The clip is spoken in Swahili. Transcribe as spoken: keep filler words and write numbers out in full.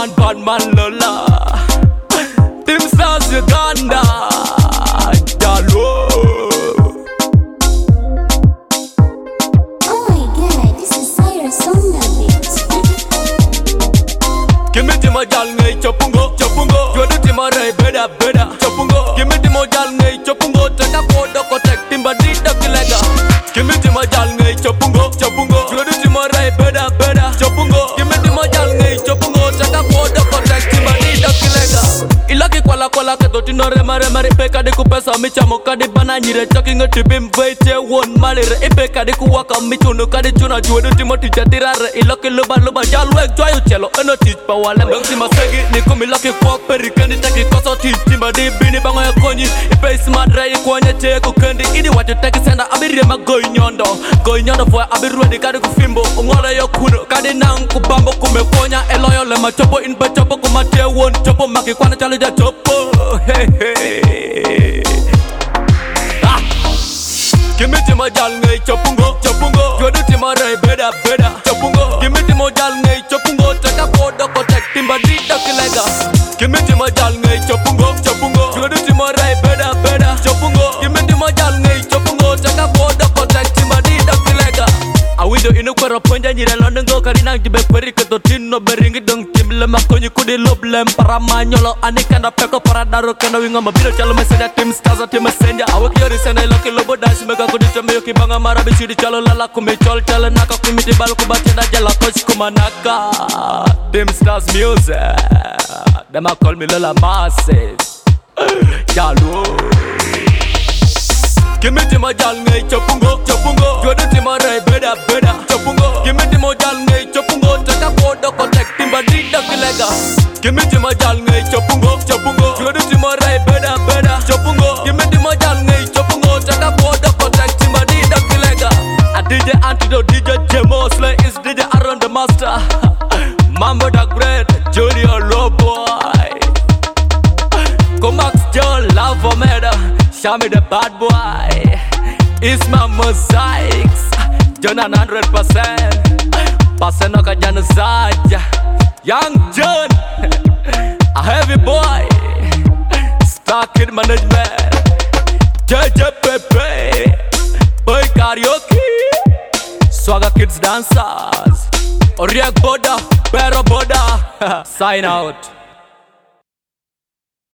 man, bad man Lola. Team Stars Uganda. Jalo. Oh my god, this is Cyrus on the beat. Give me the mojal ngay chopungo, chopungo. You do the mare beda beda, chopungo. Give me the mojal ngay chopungo. Taka podo kotek timba di dakilega. Give me the mojal ngay chopungo, chopungo. You do the mare beda beda, chopungo. Give me the mojal ngay chopungo. Taka podo kotek timba di dakilega. Ilaki kwala kwala ke doti no rema rema re peka de kupesa micha moka de bana nyire talking to bim vete won malere e peka de kuwaka michuno ka de chuna juwe do timoti jatirare ilaki luba luba jalwe joyo chelo eno teach pa wale bangsi masegi ni kumi laki kwak peri kendi taki koso teach timba di bini bango ya konyi ipe smart rai kwenye cheko kendi idi wacho teki senda abiri ma goy nyondo goy nyondo fwe abiru di kadi kufimbo ungole yo kuno kadi nang kubambo kumekonya eloyo lema chopo inpe chopo kumate won chopo maki kwana chalo ja chopo hey hey ah. Give me the mojal ngay chopungo chopungo you do the mare beda beda chopungo give me the mojal ngay chopungo taka podo kotek timba di dakilega give me the mojal ngay chopungo chopungo you do the mare beda beda chopungo give me the mojal ngay chopungo taka podo kotek timba di dakilega awido inu kwara ponja nyire London go karina jibe kweri keto tino beringi dong tim lema konyi kudi loblem para manyolo ani kanda peko para daro kena wingo mabilo chalo mesenda tim stars ati messenger awak yori sena iloki lobo dance mega kudi chame yoki banga mara bichidi chalo lala kume chol chale naka kumiti balu kubati na jala kochi kumanaka Tim Stars music them a call me Lola Massive Jalo. Give me the mojal ngay chopungo chopungo you do the mare beda beda chopungo give me the mojal ngay chopungo taka podo kotek timba di dakilega give me the mojal ngay chopungo chopungo you do the mare beda beda chopungo give me the mojal ngay chopungo taka podo kotek timba di dakilega a D J Antidote D J Jemo Slay is D J Aaron the master Mambo the great Junior Low boy Comax Joe Love for Meda Show me the bad boy It's my mosaics John one hundred percent Paseno ka jana saja Young John A heavy boy Star Kid Management J J Pepe Boy Karaoke Swagger Kids Dancers Oriak Boda Pero Boda Sign out.